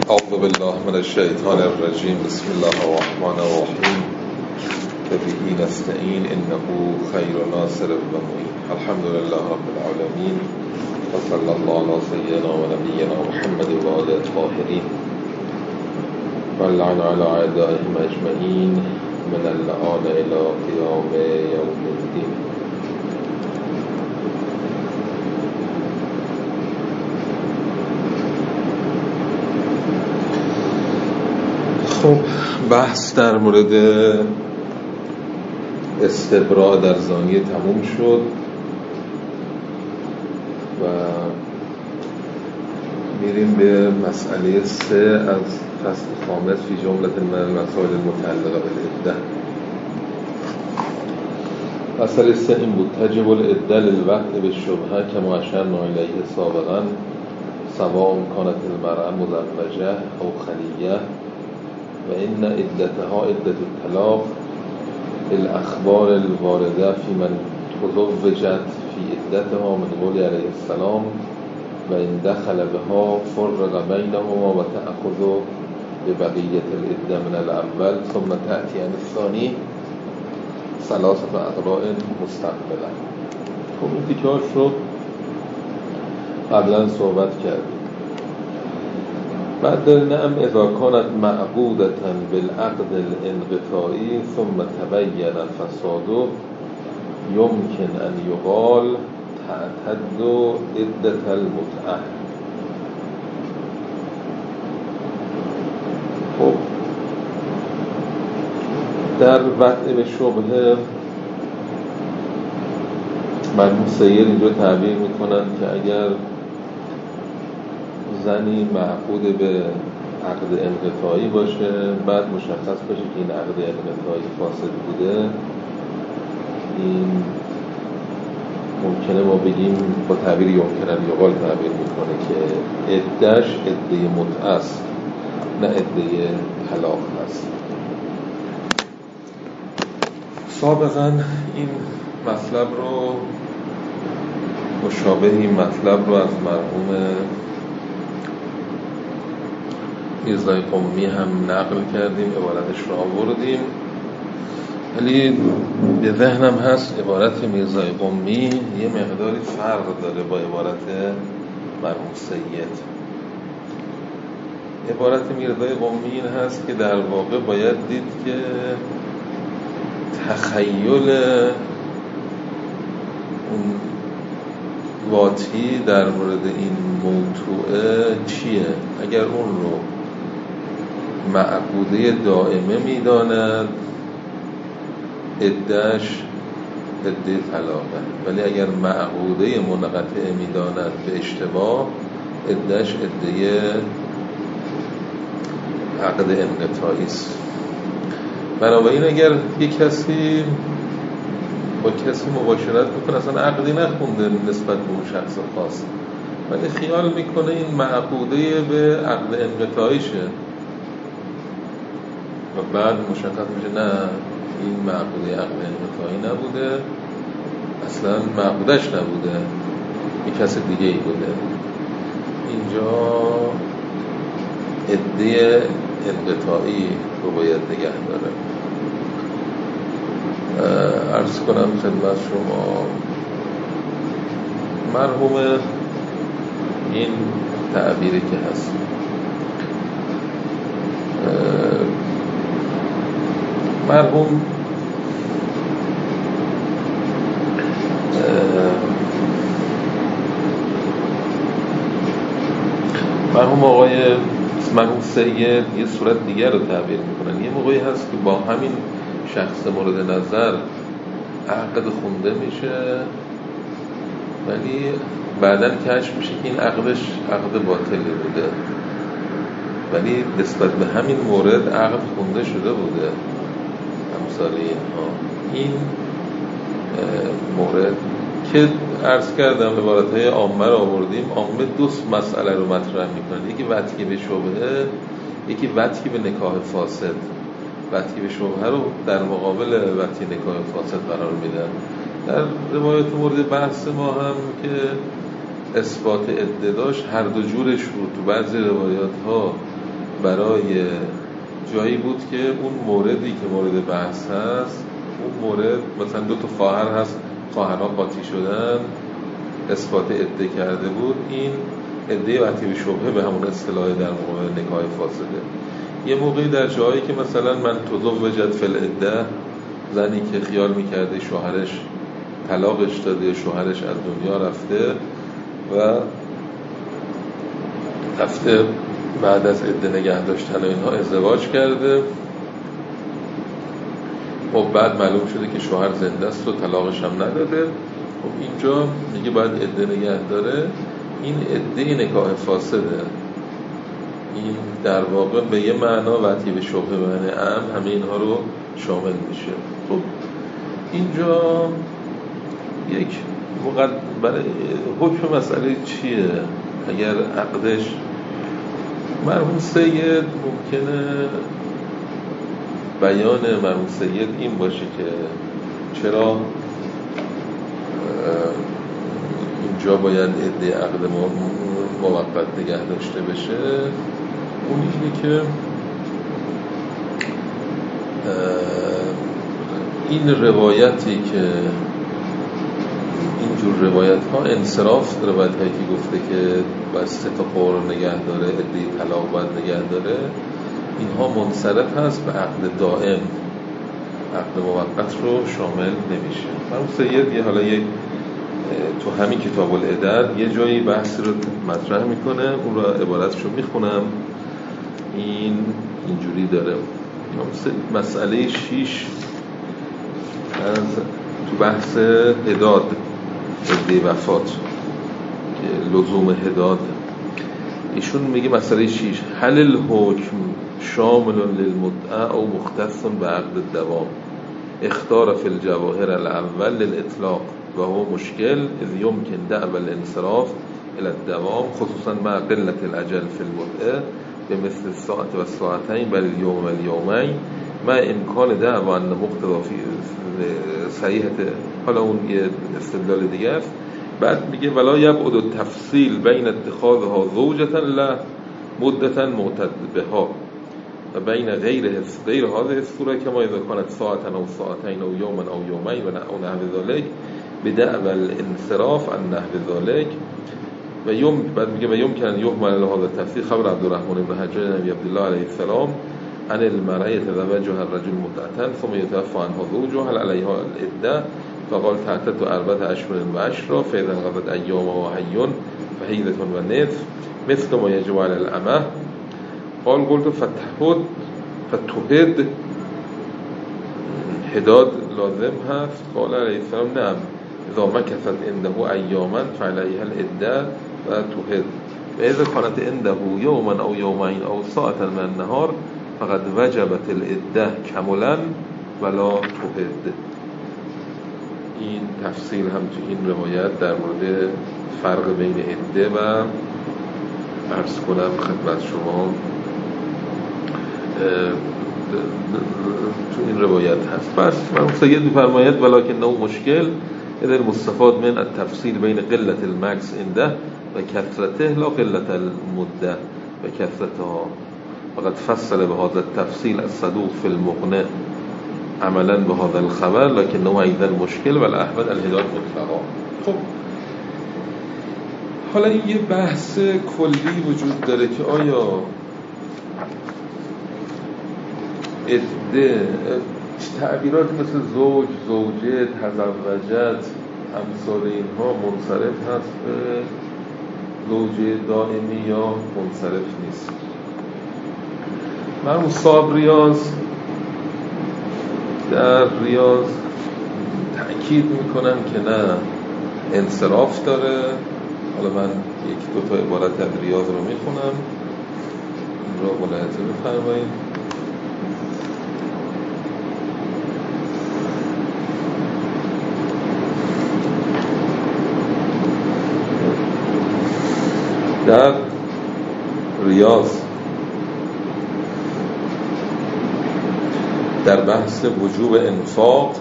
اعوذ بالله من الشیطان الرجیم. بسم الله الرحمن الرحیم. به نستعین انه خیر ناصر و معین. الحمد لله رب العالمین و صلی الله علی سیدنا و نبینا محمد و آله الطاهرین و اللعن علی اعدائهم اجمعین من اللعان الی قیام یوم الدین. خب بحث در مورد استبراء در زانیه تموم شد و میریم به مسئله 3 از فصل خامس فی جملة من المسائل المتعلقه بالعده. مسئله 3 این بود: تجب العده للوقت بالشبهه کما اشرنا الیه سابقا سواء کانت المرأة مزوجه او خلیه و این عدتها عدت الطلاق الاخبار الوارده فی من تزوجت فی عدتها من قول علیه السلام و این دخل بها فرق بینهما و تأخذ ببقیت العده من الاول ثم تأتی عن الثانی ثلاثه اقراء مستقبلا. خب این تکرار شد، قبلا صحبت کردیم. بعد نعم اذا كانت معقودة بالعقد الانقطاعي ثم تبين فساده يمكن أن يقال تعتد عدة المتعة. خب در وقت به شبهه مرحوم سید اینجا تعبیر میکنند که اگر زنی معقود به عقد انقطاعی باشه، بعد مشخص باشه که این عقد انقطاعی فاسد بوده، این ممکنه ما بگیم با تعبیر یمکنن یقال تعبیر میکنه که عده‌اش عده متعه است نه عده طلاق است. سابقا این مطلب رو مشابه این مطلب رو از مرحوم میرزای قمی هم نقل کردیم، عبارتش رو آوردیم، ولی به ذهنم هست عبارت میرزای قمی یه مقداری فرق داره با عبارت مرحوم سید. عبارت میرزای قمی این هست که در واقع باید دید که تخیل اون واتی در مورد این موضوع چیه. اگر اون رو معقوده دائمه میداند عده‌اش عده طلاقه، ولی اگر معقوده منقطعه میداند به اشتباه عده‌اش عده عقد انقطاعی است. بنابراین اگر یک کسی با کسی مباشرت میکنه اصلا عقدی نخونده نسبت به اون شخص خاص، ولی خیال میکنه این معقوده به عقد انقطاعیشه و بعد مشخص میشه نه این معقوده عقد انقطاعی نبوده، اصلا معقودش نبوده، یک کس دیگه ای بوده. اینجا عده انقطاعی رو باید نگه داره. عرض کنم خدمت شما مرحوم این تعبیری که هست مرحوم مرحوم سید یه صورت دیگر رو تعبیر میکنن. یه موقعی هست که با همین شخص مورد نظر عقد خونده میشه، ولی بعداً کشف میشه که این عقدش عقد باطلی بوده، ولی نسبت به همین مورد عقد خونده شده بوده. امثال اینها این مورد که عرض کردم عبارتهای عامه رو آوردیم. عامه دو مسئله رو مطرح میکنن، یکی وطی به شبهه، یکی وطی به نکاح فاسد. وطی به شبهه رو در مقابل وطی نکاح فاسد قرار میدن. در روایت مورد بحث ما هم که اثبات عده داشت هر دو جورش بود. تو بعضی روایات ها برای جایی بود که اون موردی که مورد بحث هست، اون مورد مثلا 2 تا خواهر هست، خواهرها قاطی شدن، اثبات عده کرده بود، این عده وقتی به شبهه به همون اصطلاح در مقابل نکاح فاسده. یه موقعی در جایی که مثلا من تزوجت فی العده، زنی که خیال میکرده شوهرش طلاقش داده، شوهرش از دنیا رفته بعد از عده نگه داشتن و اینها ازدواج کرده، خب بعد معلوم شده که شوهر زنده است و طلاقش هم نداده. خب اینجا میگه باید عده نگه داره، این عده نکاح فاسده. این در واقع به یه معنا وقتی به شبهه معنی همه اینها رو شامل میشه. خب اینجا یک برای حکم مسئله چیه؟ اگر عقدش مرحوم سید، ممکنه بیان مرحوم سید این باشه که چرا اینجا باید عده عقد موقت نگه داشته بشه. اون اینه که این روایتی که اینجور روایت ها انصراف روایت هایی که گفته که باید 3 تا قرار نگه داره، عده طلاق باید نگه داره، اینها منصرف هست به عقد دائم، عقد موقت رو شامل نمیشه. مرحوم سید حالا تو همین کتاب العدد یه جایی بحثی رو مطرح میکنه، اون رو عبارتش رو میخونم. اینجوری داره. مسئله 6 از تو بحث حداد، عده وفات که لزوم حداد، ایشون میگه مسئله 6 هل الحکم شامل للمدعا او مختص به عقد الدوام اختار فی الجواهر الاول للاطلاق و هو مشکل اذ يمكن دعوى الانصراف الى الدوام خصوصا مع قلة الاجل في المدعا بمثل الساعة والساعتين بل اليوم واليومين مع امکان دعوى ان مقتضى في صحیحه. حالا اون یه استدلال دیگه است. بعد میگه ولا یبعد التفصیل بین اتخاذها زوجة لا مدة معتد بها و بین غیر هذه الصورة كما اذا كانت ساعة او ساعتين او يوما او يومين و نحو ذلك بدعوى الانصراف عن نحو ذلك و بعد میگه و يمكن ان يحمل هذا التفسير خبر عبدالرحمن بن حجاج نبی عبدالله علیه السلام عن المرأة يتزوجها الرجل متعة ثم يتوفى عنها زوجها هل عليها العدة فقال تعتد 4 أشهر و10 فإذا انقضت أيام وحي فحيضة ونصف مثل ما يجب على الأمة. قال قلت فتهد حداد لازم هست؟ قال عليه السلام نعم إذا مكثت عنده أياما فعليها العدة وتهد وإذا كانت عنده يوما أو يومين أو ساعة من النهار فقد وجبت العدة كاملا ولا تهد. این تفصیل هم تو این روایت در مورد فرق بین عده و عرض کنم خدمت شما تو این روایت هست. بس من سید می‌فرماید ولكنه مشکل اذا المستفاد من التفصیل بین قلة المکث عنده و کثرته لا قلة المده و کثرتها فقد فصل بهذا التفصيل الصدوق في المقنع عملا بهذا الخبر لكنه ايضا مشكل والاحمد الهداية مطلقا. خب حالا این یه بحث کلی وجود داره که آیا عده تعبیرات مثل زوج، زوجه، تزوجت، امثال اینها منصرف هست به زوجه دائمی یا منصرف نیست؟ من صاحب ریاض در ریاض تأکید میکنم که نه، انصراف داره. حالا من 1-2 تا عبارت از ریاض رو میخونم، این رو ملاحظه بفرمایید. در ریاض در بحث وجوب انفاق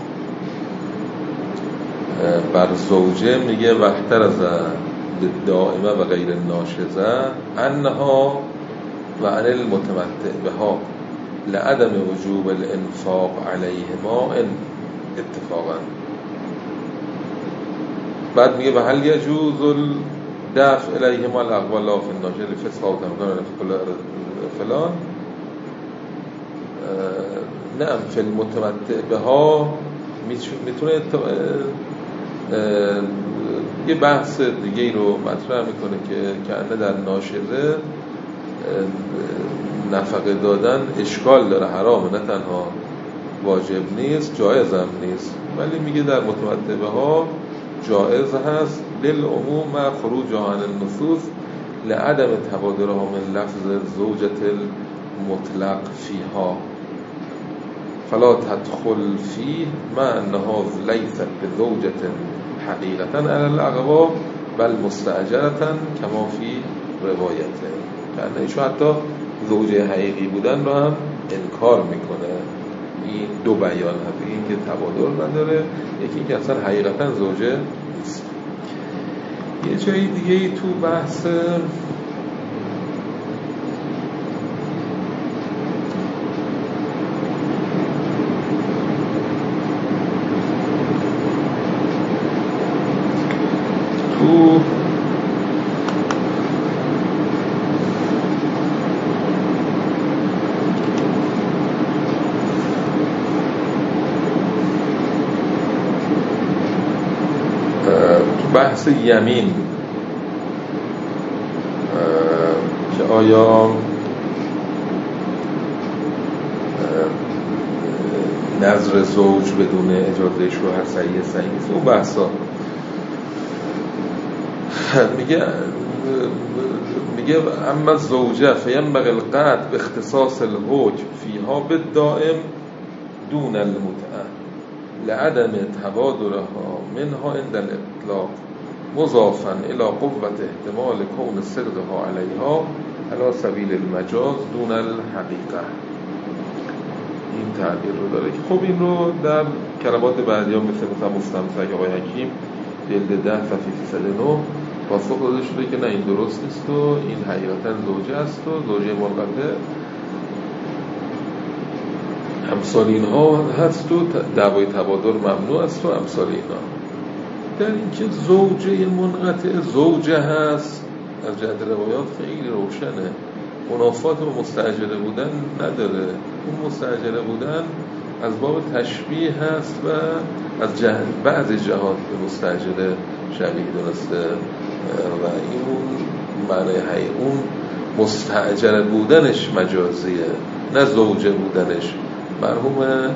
بر زوجه میگه وحتر از دائمه و غیر ناشزه انها و عن المتمتع بها لعدم وجوب الانفاق علیهما اتفاقا. بعد میگه و هل یجوز الدفع الیهما الاقوال فی الناشر فسخ فلان. نعم فی المتمتع بها میتونه یه بحث دیگه ای رو مطرح میکنه که در ناشره نفقه دادن اشکال داره، حرامه، نه تنها واجب نیست، جایز هم نیست، ولی میگه در متمتع بها جایز هست للعموم مع خروج عن النصوص لعدم تبادرها من لفظ زوجة المطلق فيها فلا تدخل فيه مع انها ليست بزوجة حقيقة على الأغواب بل مستأجرة كما في روایته. یعنی ایشون حتی زوجه حقیقی بودن رو هم انکار میکنه. این دو بیان هست، این که تبادر نداره، یکی که اصلا حقیقتا زوجه نیست. یه جایی دیگه تو بحث بحث یمین که آیا نظر زوج بدون اجازه شوهر صحیح است، اون بحثا میگه اما زوجه فینبغی القطع باختصاص الحکم فیها بالدائم دون المتعه لعدم تبادرها منها عند الاطلاق مضافا الى قوة احتمال کون صدقها علیها علی سبیل المجاز دون الحقیقه. این تعبیر رو داره که خب این رو در کلمات بعدی ها مثل مستمسک آقای حکیم جلد 10 صفحه 309 پاسخ داده شده که نه این درست نیست و این حقیقتا زوجه است و زوجه منقطع امثال اینها هست و دعوای تبادر ممنوع است و امثال اینا. در اینکه زوجه منقطع زوجه هست از جهت روایات خیلی روشنه، منافات و مستأجره بودن نداره. اون مستأجره بودن از باب تشبیه هست و از بعضی جهات به مستأجره شبیه درسته و این معنی اون مستأجره بودنش مجازیه نه زوجه بودنش. مرحوم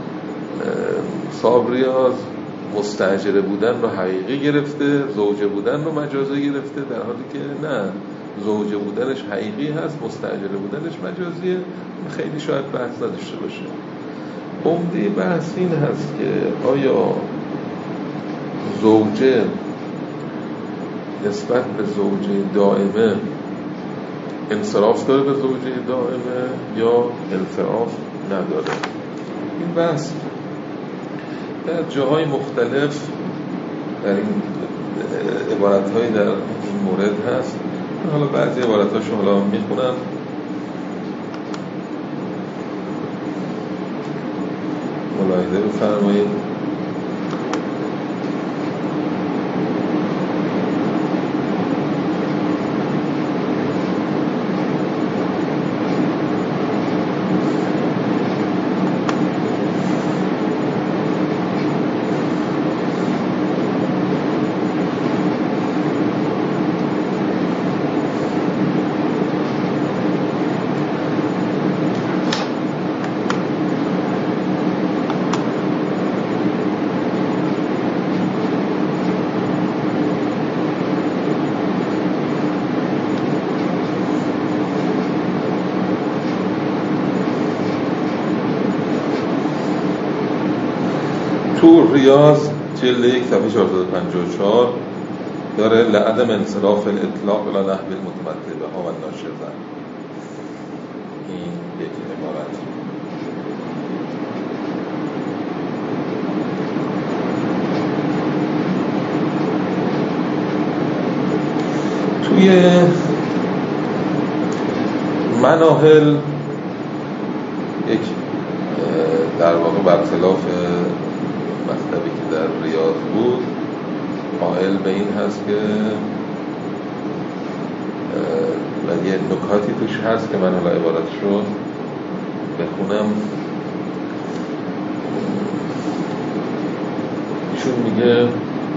صابریاز مستأجره بودن رو حقیقی گرفته، زوجه بودن رو مجازی گرفته، در حالی که نه، زوجه بودنش حقیقی هست، مستأجره بودنش مجازیه. خیلی شاید بحث نداشته باشه. عمده بحث این هست که آیا زوجه نسبت به زوجه دائمه انصراف داره به زوجه دائمه یا انصراف نداره. این بحث در جاهای مختلف در این عبارت‌هایی در این مورد هست. حالا بعضی عبارت‌هاشو حالا میخونم. ملاحظه بفرمایید. تو ریاض جلد 1 صفحه 454 داره لعدم انصراف الاطلاق ولا نحو المتمتع بها و الناشر. این یک عبارت. توی مناهل یک در واقع برخلاف مکتبی که در ریاض بود قائل به این هست که و یه نکاتی توش هست که من حالا عبارتش رو بخونم. ایشون میگه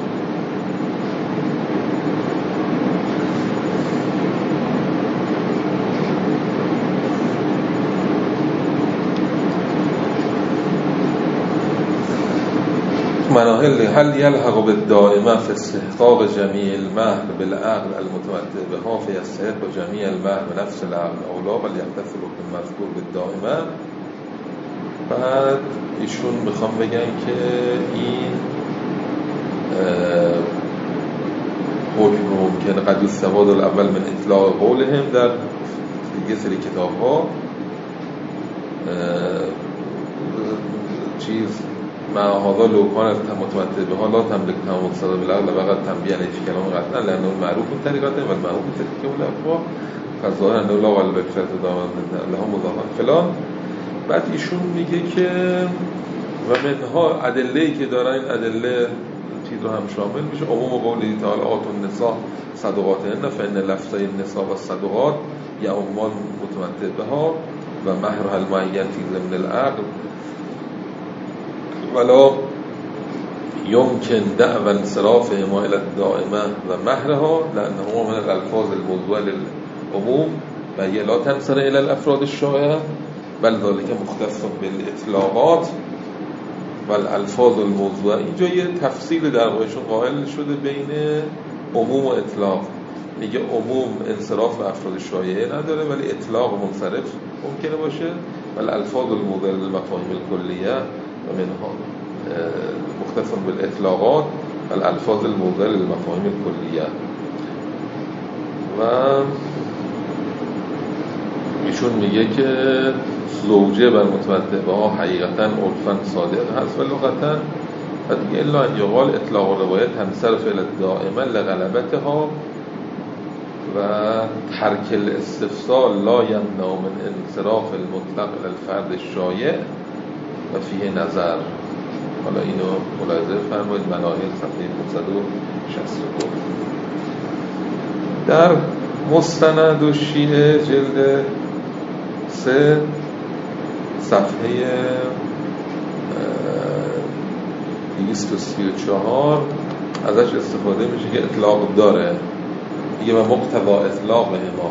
مناهل هل يلحق بالدائمة في استحقاق جميع المهر بالعقل المتمتع بها فيستحق جميع المهر بنفس العقل أو لا بل يقتصر بالمذكور بالدائمة. بعد ایشون میخوام بگن که این حکم ممکن قد یستفاد الاول من اطلاق قولهم در یه سری کتاب ها چیز مع هذا لو كانت متمتع بها لا تملك تمام الصدى بالعقل وقد تنبيه عليه في كلام قطعا لانه المعروف من طریقته و المعروف من طریقه الافواه فظاهر انه لا ولا بکرت دامن لهم مضافا فلان. بعد ایشون میگه که و منها ادله‌ای که دارن این ادله چیز رو هم شامل میشه عموم قولی تعالی آتوا النساء صدقاتهن فان لفظ النساء و الصدقات یعمان متمتع بها و مهرها المعین فی ضمن العقل ولا يمكن دعوى انصرافهما الى الدائمه و مهرها لانهما من الالفاظ الموضوعه للعموم و هي لا تنصر الى الافراد الشائعه بل ذلك مختص بالاطلاقات و الالفاظ الموضوعه. اینجا یه تفصیل در واقعشون قائل شده بین عموم و اطلاق. میگه عموم انصراف به افراد شایعه نداره ولی اطلاق و منصرف ممکنه باشه و الالفاظ الموضوعه للمفاهیم الکلیه و منها مختص بالاطلاقات و الالفاظ الموضوعه للمفاهیم الکلیه. و ایشون میگه که زوجه بر متمتع بها حقیقتا عرفاً صادق هست و لغتاً و دیگه الا ان یقال اطلاق و روایت تنصرف الى الدائمه لغلبتها و ترک الاستفصال لا یمنع من انصراف المطلق الى الفرد الشایع و فیه نظر. حالا اینو ملاحظه فرمایید مناهل صفحه 562. در مستند و شیعه جلد 3 صفحه 234 ازش استفاده میشه که اطلاق داره. میگه و مقتضا اطلاق هما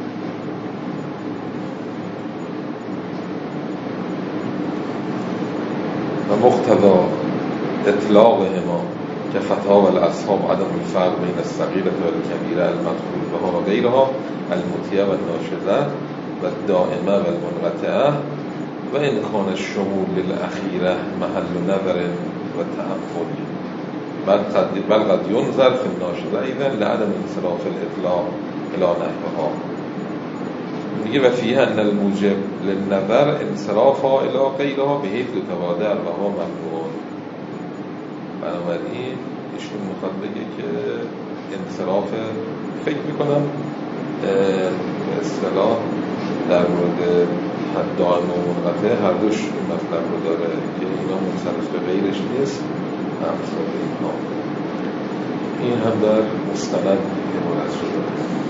و مقتضا اطلاق هما که خطا و الاصحاب عدم الفرق بین الصغیره و الکبیره المدخول بها و غیرها المطیعه و الناشزه و الدائمه و المنقطعه و این کان الشمول للاخیره محل نظر و تأمل بل قد ينظر في الناشزه ایضا لعدم انصراف الاطلاق الى نحوها. میگه و فیه ان الموجب للنظر انصرافها الى غیرها به حیث تبادر و ها ممنوع. بنابراین ایشون میخواد بگه که انصراف فکر میکنم به اصطلاح در مورد حد دائم و منقطع هر دوش این مطلب رو داره که اینا منصرف به غیرش نیست امثال اینها. این هم در مستند عبارت شده.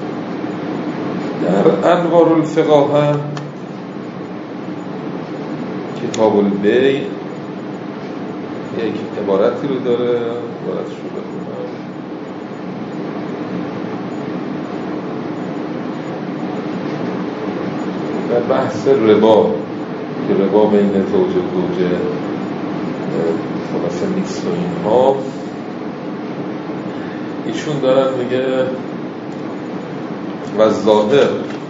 در انوار الفقاهه کتاب البیع یک عبارتی رو داره، عبارتش رو بخونم. در بحث ربا که ربا بین زوج و زوجه خلاصه نیست و اینها ایشون دارن میگه و ظاهر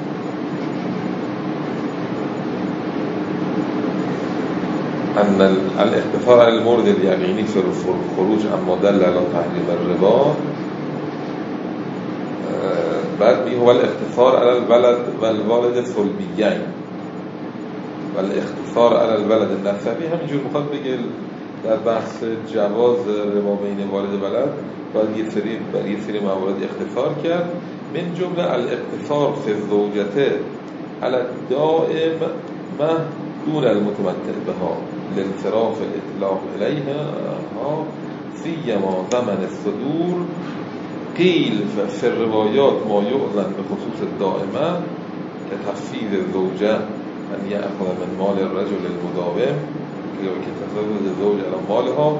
ان الاقتصار على المورد اليقيني في الخروج عما دل على تحريم الربا. بعد هو الاقتصار على البلد والوالد الصلبيين والاقتصار على البلد النسبی. همینجور میخواد بگه در بحث جواز ربا بین والد بلد باید یه سری موارد اختصار کرد من جمله الاقتصار فی الزوجته على الدائم دون المتمتع بها لانصراف الإطلاق إليها سيما زمن الصدور. قيل في الروايات ما يؤذن بخصوص الدائمة كتفسير الزوجة أن يأخذ من مال الرجل المداوم كتزوج الزوج على مالها،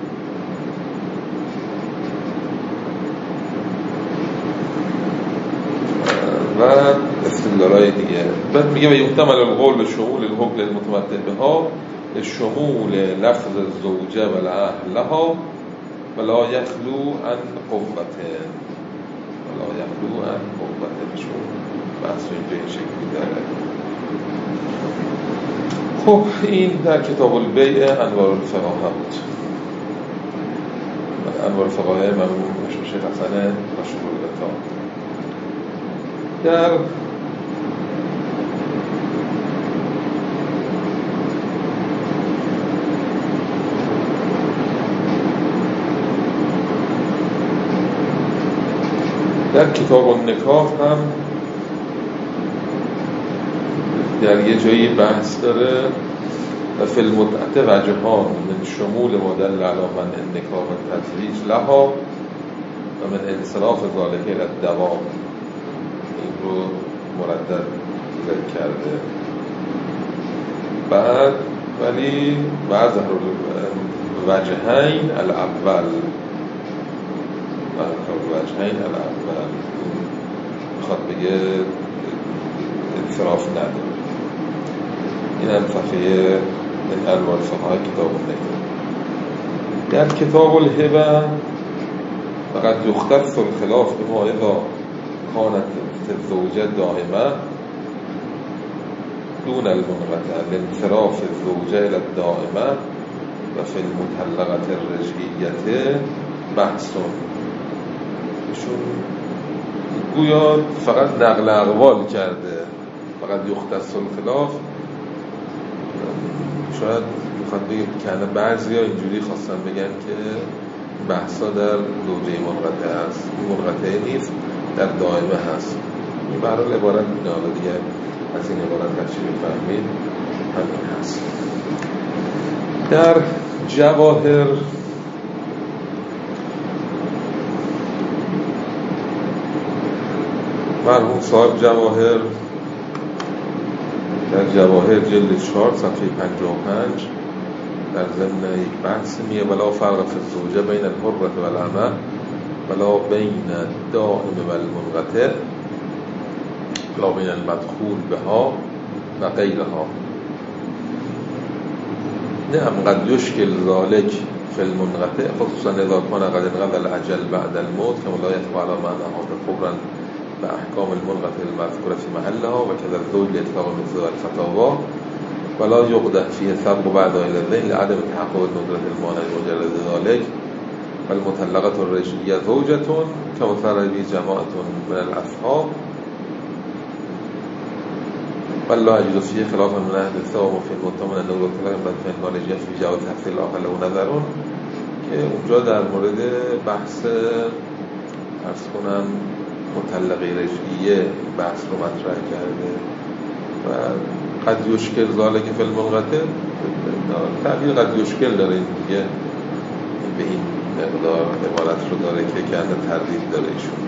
و استدلالای دیگه. بعد میگه و یحتمل القول به شمول الحکم المتمتع بها شمول لفظ الزوجه و الاهل لها ولا یخلو عن قوته شون بحث اینجا این شکلی داره. خب این در کتاب البیع انوار الفقاهه بود. انوار الفقاهه مرحوم شیخ حسن رشیدالله. در کتاب النکاح هم در یه جایی بحث داره و فی المتعه وجهان من شمول مدل علی من النکاح و تزویج لها و من انصراف ذالک الی الدوام. این رو مردد ذکر کرده. بعد ولی بعض وجهین الاول میخواد بگه انصراف نداره. این هم صفحه من انوار الفقاهه کتاب النکاح. در کتاب الهبه فقط یختص الخلاف بما اذا كانت الزوجه دائمه دون المنقطع لانصراف الزوجه الى الدائمه و فی المطلقه الرجعیه بحثون. ایشون گویا فقط نقل اقوال کرده، فقط یختص الخلاف. شاید میخواد بگه که بعضی ها اینجوری خواستن بگن که بحثا در زوجه منقطع هست، منقطع نیست، در دائمه هست. این برحال عبارت اینه، حالا دیگه از این عبارت هرچی بفهمید همین هست. در جواهر مرحوم صاحب جواهر در جواهر جلد 4 صفحه 55 در ضمن یک بحث میگه ولا فرق فی الزوجه بین الحرة و الامه ولا بین الدائم و المنقطع ولا بین المدخول بها و غیرها. نعم قد يشكل ذلك في المنقطع خصوصا اذا كان قد انقضى الاجل بعد الموت كما لا يتبع على معناه فورا بأحكام المنقطع المذكورة في محلها وكذا الزوج لإطلاق النفوذ والفتاوى ولا يقدح فيه الثبت بعد إلى الذهن لعدم تحقق الندرة المانع مجرد ذلك. والمطلقة الرجعية زوجة كما ثار به جماعة من الأصحاب ولا أجد فيه خلافا من أهل الثوم وفي المتهم أنه يطلق من فهم الرجعية في جواز تفصيل الآخر له نظر که اونجا در مورد بحث عرض کنم مطلقه رجعیه بحث رو مطرح کرده و قد یشکل ذالک فی المنقطع تعبیر قد یشکل داره، این دیگه به این مقدار عبارت رو داره که کنده تردید داره ایشون.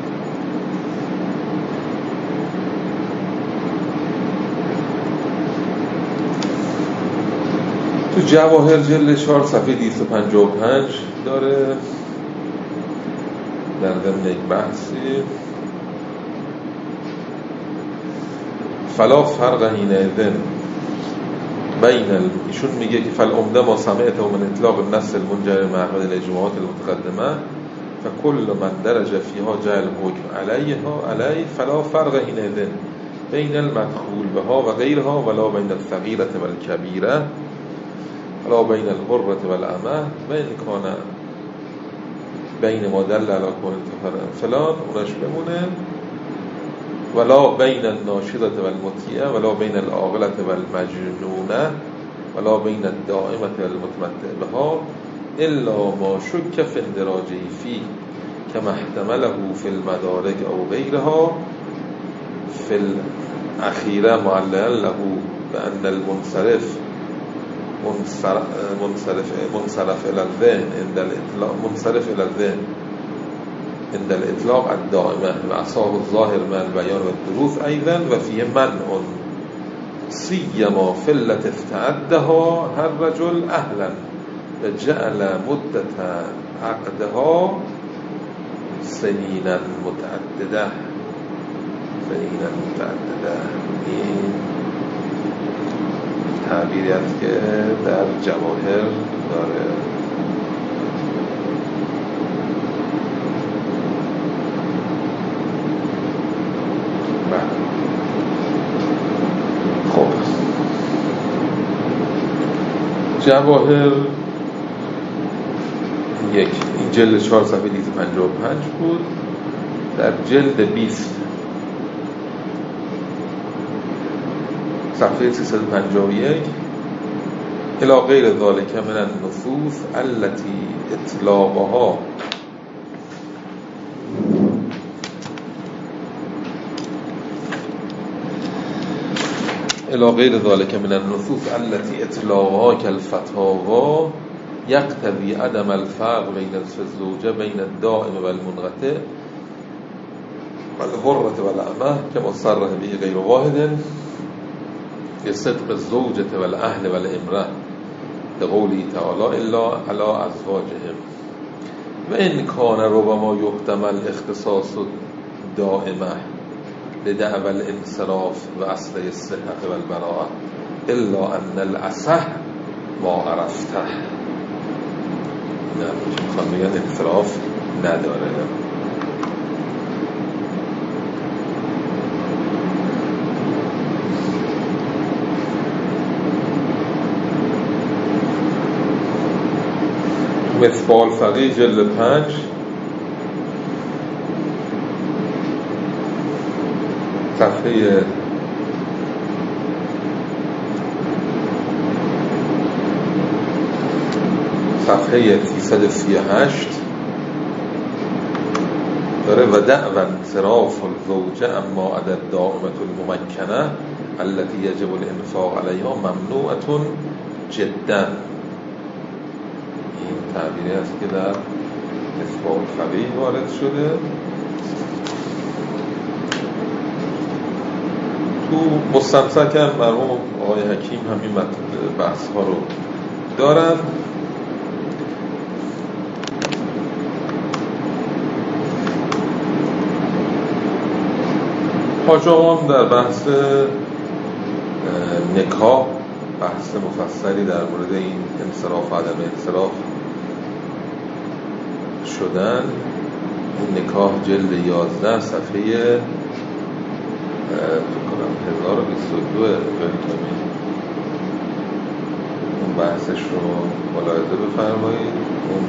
تو جواهر جلد 4 صفحه 255 داره در ضمن یک بحثی فلا فرق حینئذ بین ایشون میگه که فالعمده ما سمعته من اطلاق النص المنجر معقد الاجماعات المتقدمه فكل من درج فيها جعل الحكم عليه فلا فرق حینئذ بین المدخول بها و غیرها ولا بین الصغیرة والکبیرة ولا بین الحرة والامه و ان کان بین ما دل علی کون فلان اونش بمونه ولا بین الناشدة والمطیعة ولا بین العاقلة والمجنونة ولا بین الدائمة والمتمتع بها الا ما شک فی اندراجه فيه كما احتمله في المدارك او غيرها اخیرا معللا له بأن المنصرف منصرف الى الذهن عند الاطلاق منصرف الى الذهن عند الاطلاق الدائمه واصحاب الظاهر من البيان والدروس ايضا وفيه منع سيما في التي افتعدها هر رجل اهلا وجعل مدة عقدها سنینا متعدده این تعبیری است که در جواهر داره. خب جواهر یک، این جلد 4 صفحه 255 بود. در جلد 20 صفحه 351 الى غیر ذلك من النصوص التي اطلاقها الى غیر ذلك من النصوص التي اطلاقها كالفتاوى يقتضي عدم الفرق بين الزوجة بين الدائم والمنقطع والحرة والأمة كما صرح به غير واحد لصدق الزوجة والأهل والإمرأة لقوله تعالى إلا على أزواجهم وإن كان ربما يحتمل اختصاص دائمة لدعوى الانصراف وأصل الصحة والبراءة إلا أن الأصح ما عرفته. نه میخوام بگن انصراف نداره. مصباح الفقیه جلد 5 صفحه 338 داره و دعوى انصراف الزوجه اما عدد دائمة الممکنه التي يجب الانفاق عليها ممنوعة جدا. این تعبیری است که در مصباح الفقیه وارد شده. تو مستمسک هم مرحوم آقای حکیم همین بحث ها رو دارن. حاجام در بحث نکاح بحث مفصلی در مورد این انصراف و عدم انصراف شدن. این نکاح جلد 11 صفحه 1022 بلکمی اون بحثش رو ملاحظه بفرمایید. اون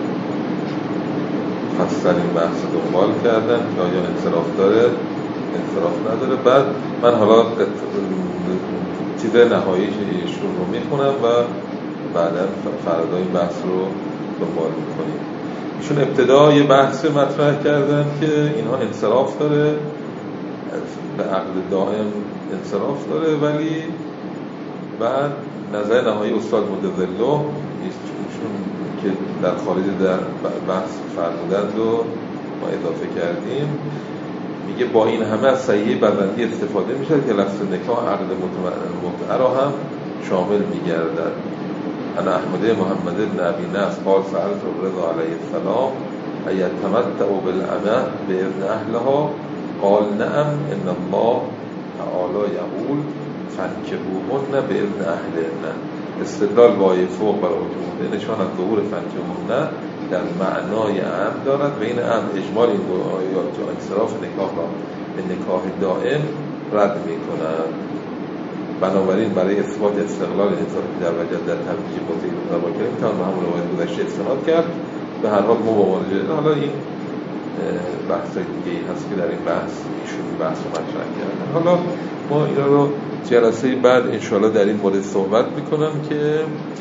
فصل این بحث دنبال کردن که آیا انصراف داره انصراف نداره. بعد من حالا چیز نهاییش ایشون رو میخونم و بعدا فردا این بحث رو دنبال میکنیم. ایشون ابتدا یه بحث مطرح کردن که اینها انصراف داره، به عقد دائم انصراف داره، ولی بعد نظر نهایی استاد متظله ایشون که در خارج در بحث فرمودند و ما اضافه کردیم، میگه با این همه از صحیح بلندی استفاده میشه که لفظ نکاح عقد متعه را هم شامل میگردد. انا احمد محمد بن ابی نصر قال سألت رضا علیه السلام ایتمتع بالامه باذن اهلها قال نعم ان الله تعالی یقول فانکحوهن باذن اهلهن. استدلال با فوق برای حکم نشان از ظهور فانکحوهن در معنای عام دارد و این عام اجمال این دو آیات و انصراف نکاح را به نکاح دائم رد می‌کند. بنابراین برای اثبات استقلال انصراف در وجد در تفکیک موضوعی رو نبا کنیم میتوان به همون روایت گذشته استناد کرد. به هر حال مبارزه حالا این بحثای دیگه هست که در این بحث ایشون بحث رو مطرح کردن. حالا ما اینا رو جلسه بعد انشاءالله در این مورد صحبت میکنم که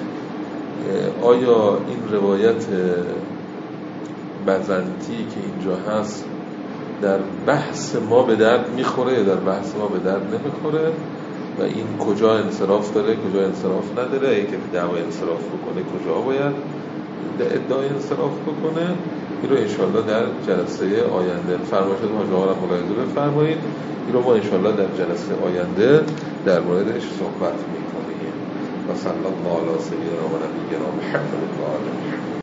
آیا این روایت بزنتی که اینجا هست در بحث ما به درد میخوره یا در بحث ما به درد نمیخوره و این کجا انصراف داره کجا انصراف نداره، اگه دعوای انصراف بکنه کجا باید ادعای انصراف بکنه. این رو انشالله در جلسه آینده فرمایشات حاج آقا را ملاحظه بفرمایید. این رو ما انشالله در جلسه آینده در موردش صحبت میکنیم. و صلی الله علی سیدنا و نبینا محمد و آله.